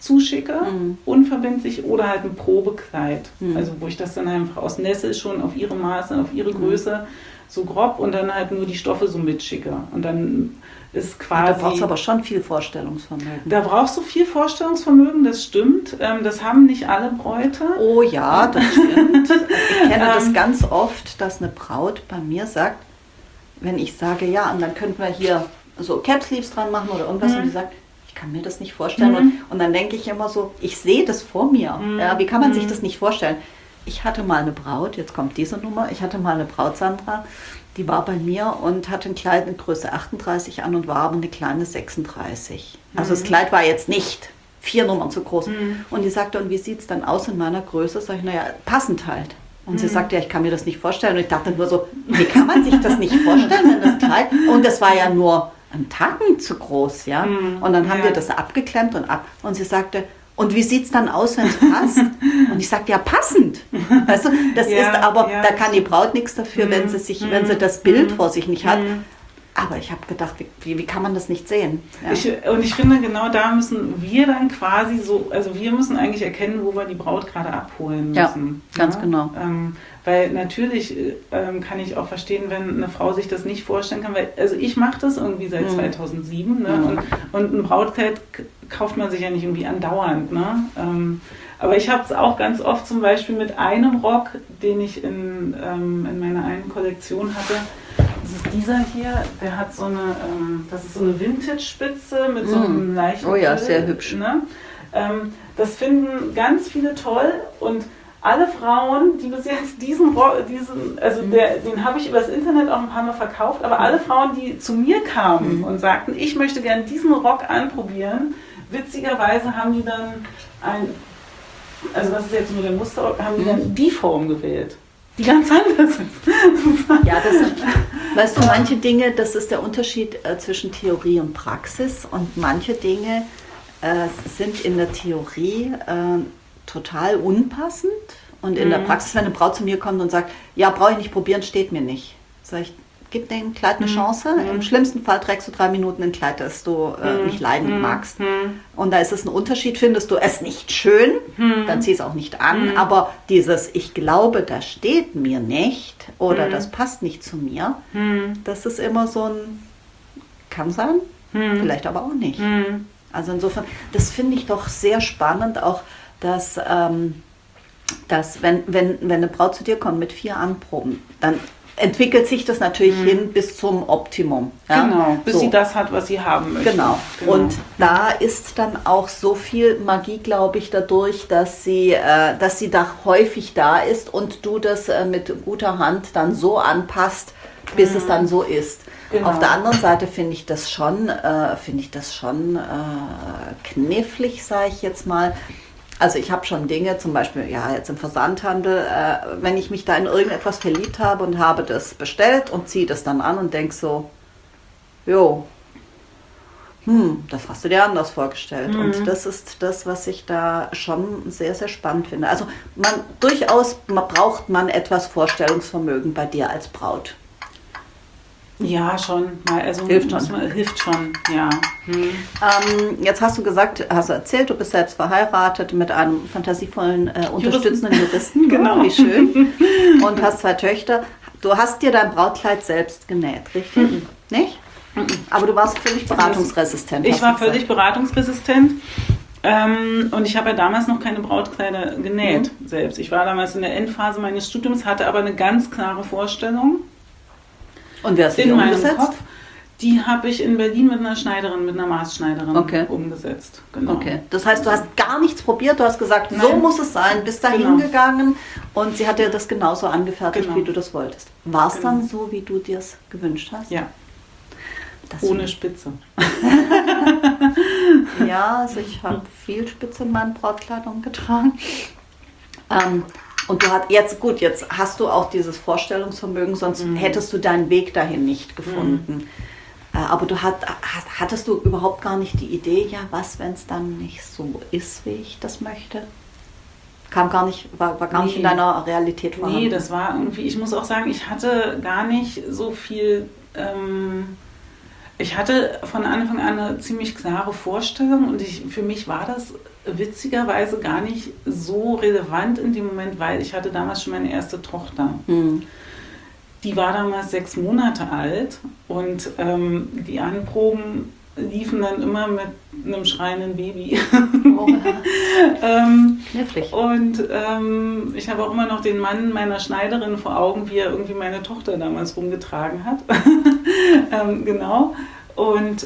B: zuschicke, unverbindlich, oder halt ein Probekleid. Also wo ich das dann einfach aus Nessel schon auf ihre Maße, auf ihre Größe so grob und dann halt nur die Stoffe so mitschicke. Und dann ist quasi...
A: Da brauchst du aber schon viel Vorstellungsvermögen.
B: Da brauchst du viel Vorstellungsvermögen, das stimmt. Das haben nicht alle Bräute.
A: Oh ja, das stimmt. Ich kenne das ganz oft, dass eine Braut bei mir sagt, wenn ich sage, ja, und dann könnten wir hier so Cap-Sleeves dran machen oder irgendwas, und die sagt, ich kann mir das nicht vorstellen. Und dann denke ich immer so, ich sehe das vor mir. Ja, wie kann man sich das nicht vorstellen? Ich hatte mal eine Braut, jetzt kommt diese Nummer, ich hatte mal eine Braut, Sandra, die war bei mir und hatte ein Kleid in Größe 38 an und war aber eine kleine 36. Also das Kleid war jetzt nicht 4 Nummern zu groß. Und die sagte, und wie sieht es dann aus in meiner Größe? Sag ich, naja, passend halt. Und sie sagte, ja, ich kann mir das nicht vorstellen. Und ich dachte nur so, wie kann man sich das nicht vorstellen, wenn das Kleid... Und das war ja nur einen Tacken zu groß, ja. Und dann haben wir das abgeklemmt und ab. Und sie sagte, und wie sieht es dann aus, wenn es passt? Und ich sagte, ja, passend. Weißt du, das ist aber, da kann die Braut nichts dafür, wenn sie das Bild vor sich nicht hat. Aber ich habe gedacht, wie kann man das nicht sehen? Ja.
B: Und ich finde, genau da müssen wir dann quasi so, also wir müssen eigentlich erkennen, wo wir die Braut gerade abholen müssen.
A: Ja, ganz genau.
B: Weil natürlich kann ich auch verstehen, wenn eine Frau sich das nicht vorstellen kann, weil, also ich mache das irgendwie seit 2007, ne? Und ein Brautkleid kauft man sich ja nicht irgendwie andauernd. Ne? Aber ich habe es auch ganz oft zum Beispiel mit einem Rock, den ich in meiner einen Kollektion hatte. Das ist dieser hier, der hat so eine, das ist so eine Vintage-Spitze mit so einem leichten...
A: Oh ja, sehr hübsch.
B: Ne? Das finden ganz viele toll und alle Frauen, die bis jetzt den habe ich übers Internet auch ein paar Mal verkauft, aber alle Frauen, die zu mir kamen und sagten, ich möchte gerne diesen Rock anprobieren, witzigerweise haben die dann also das ist jetzt nur der Musterrock, haben die dann die Form gewählt, die ganz anders ist.
A: Ja, weißt du, manche Dinge, das ist der Unterschied zwischen Theorie und Praxis, und manche Dinge sind in der Theorie total unpassend, und in der Praxis, wenn eine Braut zu mir kommt und sagt, ja, brauche ich nicht probieren, steht mir nicht. Sag ich, gib dem Kleid eine Chance. Im schlimmsten Fall trägst du 3 Minuten ein Kleid, das du nicht leiden magst. Und da ist es ein Unterschied. Findest du es nicht schön, dann zieh es auch nicht an. Aber dieses, ich glaube, das steht mir nicht oder das passt nicht zu mir, das ist immer so ein, kann sein, vielleicht aber auch nicht. Also insofern, das finde ich doch sehr spannend, auch dass wenn eine Braut zu dir kommt mit 4 Anproben, dann entwickelt sich das natürlich hin bis zum Optimum. Ja?
B: Genau, bis sie das hat, was sie haben möchte.
A: Genau. Und da ist dann auch so viel Magie, glaube ich, dadurch, dass sie da häufig da ist und du das mit guter Hand dann so anpasst, bis es dann so ist. Genau. Auf der anderen Seite finde ich das schon knifflig, sage ich jetzt mal. Also ich habe schon Dinge, zum Beispiel ja jetzt im Versandhandel, wenn ich mich da in irgendetwas verliebt habe und habe das bestellt und ziehe das dann an und denke so, jo, das hast du dir anders vorgestellt. Und das ist das, was ich da schon sehr, sehr spannend finde. Also braucht man etwas Vorstellungsvermögen bei dir als Braut.
B: Ja, schon. Also
A: hilft schon,
B: ja.
A: Jetzt hast du erzählt, du bist selbst verheiratet mit einem fantasievollen, unterstützenden Juristen.
B: Genau.
A: Wie schön. Und hast 2 Töchter. Du hast dir dein Brautkleid selbst genäht, richtig? Nicht? Aber du warst völlig beratungsresistent.
B: Ich war völlig beratungsresistent. Und ich habe ja damals noch keine Brautkleider genäht selbst. Ich war damals in der Endphase meines Studiums, hatte aber eine ganz klare Vorstellung.
A: Und wer hast du
B: in meinem
A: umgesetzt?
B: Kopf. Die habe ich in Berlin mit einer Maßschneiderin umgesetzt. Genau.
A: Okay. Das heißt, du hast gar nichts probiert, du hast gesagt, so muss es sein, bist da hingegangen und sie hat dir das genauso angefertigt, wie du das wolltest. War es dann so, wie du dir es gewünscht hast?
B: Ja. Ohne Spitze.
A: Ja, also ich habe viel Spitze in meinen Brautkleidern getragen. Und jetzt hast du auch dieses Vorstellungsvermögen, sonst hättest du deinen Weg dahin nicht gefunden. Aber hattest du überhaupt gar nicht die Idee, ja, was, wenn es dann nicht so ist, wie ich das möchte? War gar nicht in deiner Realität vorhanden.
B: Nee, das war irgendwie, ich muss auch sagen, ich hatte gar nicht so viel, Ich hatte von Anfang an eine ziemlich klare Vorstellung und für mich war das witzigerweise gar nicht so relevant in dem Moment, weil ich hatte damals schon meine erste Tochter. Die war damals 6 Monate alt und die Anproben liefen dann immer mit einem schreienden Baby.
A: Oh, wirklich.
B: Und ich habe auch immer noch den Mann meiner Schneiderin vor Augen, wie er irgendwie meine Tochter damals rumgetragen hat. Genau. Und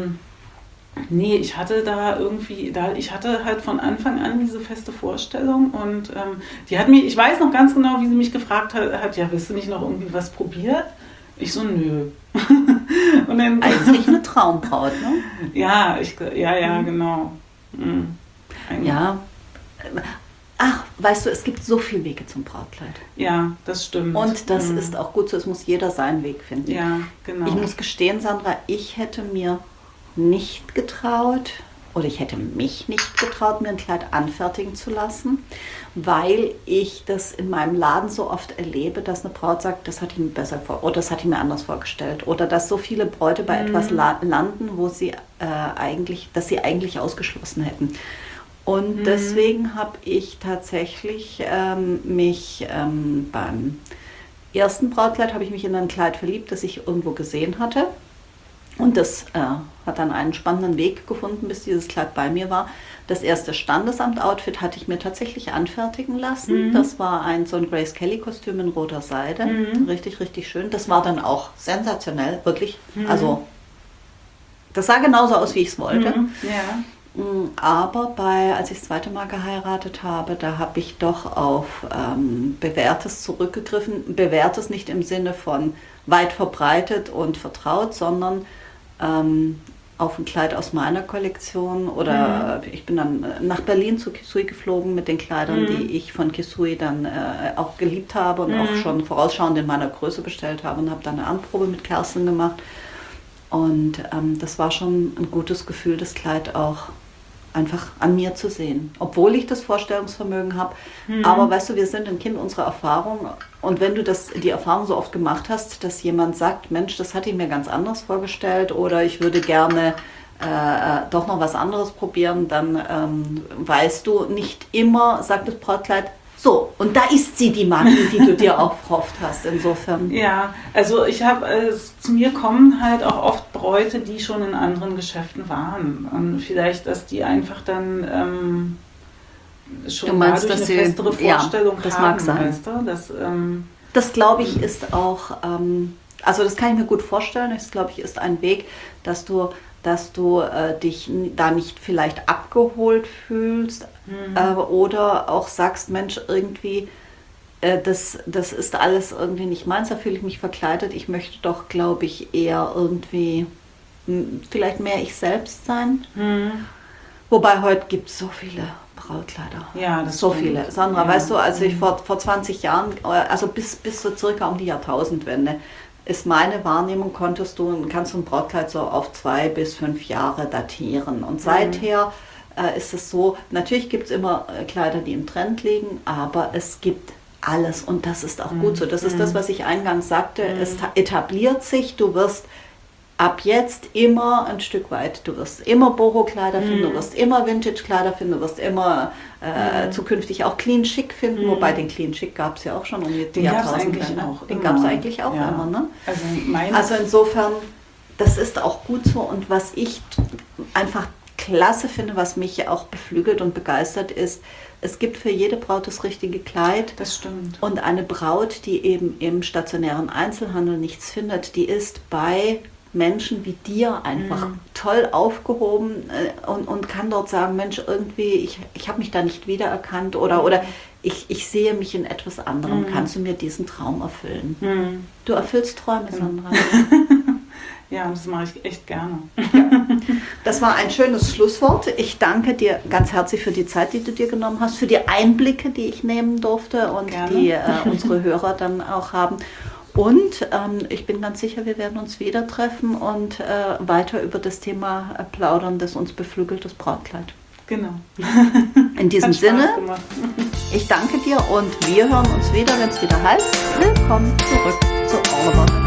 B: nee, ich hatte ich hatte halt von Anfang an diese feste Vorstellung und die hat mich, ich weiß noch ganz genau, wie sie mich gefragt hat, ja, willst du nicht noch irgendwie was probiert? Ich so, nö. Und dann,
A: eigentlich eine Traumbraut, ne?
B: Ja, genau.
A: Ja. Ach, weißt du, es gibt so viele Wege zum Brautkleid.
B: Ja, das stimmt.
A: Und das ist auch gut so, es muss jeder seinen Weg finden.
B: Ja, genau.
A: Ich muss gestehen, Sandra, ich hätte mir nicht getraut oder ich hätte mich nicht getraut, mir ein Kleid anfertigen zu lassen, weil ich das in meinem Laden so oft erlebe, dass eine Braut sagt, das hatte ich mir besser vor oder das hatte ich mir anders vorgestellt oder dass so viele Bräute bei etwas landen, wo sie eigentlich ausgeschlossen hätten. Und deswegen habe ich tatsächlich mich beim ersten Brautkleid habe ich mich in ein Kleid verliebt, das ich irgendwo gesehen hatte. Und das hat dann einen spannenden Weg gefunden, bis dieses Kleid bei mir war. Das erste Standesamt-Outfit hatte ich mir tatsächlich anfertigen lassen. Das war so ein Grace Kelly-Kostüm in roter Seide. Richtig, richtig schön. Das war dann auch sensationell, wirklich. Also, das sah genauso aus, wie ich es wollte.
B: Ja.
A: Aber als ich das zweite Mal geheiratet habe, da habe ich doch auf Bewährtes zurückgegriffen. Bewährtes nicht im Sinne von weit verbreitet und vertraut, sondern auf ein Kleid aus meiner Kollektion oder ich bin dann nach Berlin zu Kisui geflogen mit den Kleidern, die ich von Kisui dann auch geliebt habe und auch schon vorausschauend in meiner Größe bestellt habe und habe dann eine Anprobe mit Kerstin gemacht und das war schon ein gutes Gefühl, das Kleid auch einfach an mir zu sehen, obwohl ich das Vorstellungsvermögen habe. Aber weißt du, wir sind ein Kind unserer Erfahrung und wenn du die Erfahrung so oft gemacht hast, dass jemand sagt, Mensch, das hatte ich mir ganz anders vorgestellt oder ich würde gerne doch noch was anderes probieren, dann weißt du, nicht immer sagt das Brautkleid, so, und da ist sie, die Magie, die du dir auch erhofft hast, insofern.
B: Ja, also zu mir kommen halt auch oft Bräute, die schon in anderen Geschäften waren. Und vielleicht, dass die einfach dann schon
A: meinst,
B: dadurch
A: dass
B: eine festere Vorstellung
A: das
B: haben.
A: mag sein.
B: Weißt du?
A: Das glaube ich ist auch, also das kann ich mir gut vorstellen, das glaube ich ist ein Weg, dass du dich da nicht vielleicht abgeholt fühlst oder auch sagst, Mensch, irgendwie, das ist alles irgendwie nicht meins, da fühle ich mich verkleidet. Ich möchte doch, glaube ich, eher irgendwie vielleicht mehr ich selbst sein. Wobei heute gibt es so viele Brautkleider.
B: Ja, das
A: so
B: stimmt.
A: viele. Sandra,
B: Ja.
A: weißt du, als ich vor 20 Jahren, also bis so circa um die Jahrtausendwende, ist meine Wahrnehmung, kannst du ein Brautkleid so auf 2 bis 5 Jahre datieren. Und seither ist es so, natürlich gibt es immer Kleider, die im Trend liegen, aber es gibt alles und das ist auch gut so. Das ist das, was ich eingangs sagte. Es etabliert sich, du wirst ab jetzt immer ein Stück weit, du wirst immer Boho-Kleider finden, du wirst immer Vintage-Kleider finden, du wirst immer zukünftig auch Clean Chic finden, wobei den Clean Chic gab es ja auch schon um die Jahrtausendwende. Den gab es eigentlich auch immer, ne? Also insofern, das ist auch gut so und was ich einfach klasse finde, was mich auch beflügelt und begeistert ist, es gibt für jede Braut das richtige Kleid.
B: Das stimmt.
A: Und eine Braut, die eben im stationären Einzelhandel nichts findet, die ist bei Menschen wie dir einfach toll aufgehoben und kann dort sagen, Mensch, irgendwie, ich habe mich da nicht wiedererkannt oder ich sehe mich in etwas anderem. Kannst du mir diesen Traum erfüllen? Du erfüllst Träume, Sandra.
B: Ja, das mache ich echt gerne.
A: Ja. Das war ein schönes Schlusswort. Ich danke dir ganz herzlich für die Zeit, die du dir genommen hast, für die Einblicke, die ich nehmen durfte und gerne. Die unsere Hörer dann auch haben. Und ich bin ganz sicher, wir werden uns wieder treffen und weiter über das Thema plaudern, das uns beflügelt, das Brautkleid.
B: Genau.
A: In diesem Sinne, ich danke dir und wir hören uns wieder, wenn es wieder heißt, willkommen zurück zu All About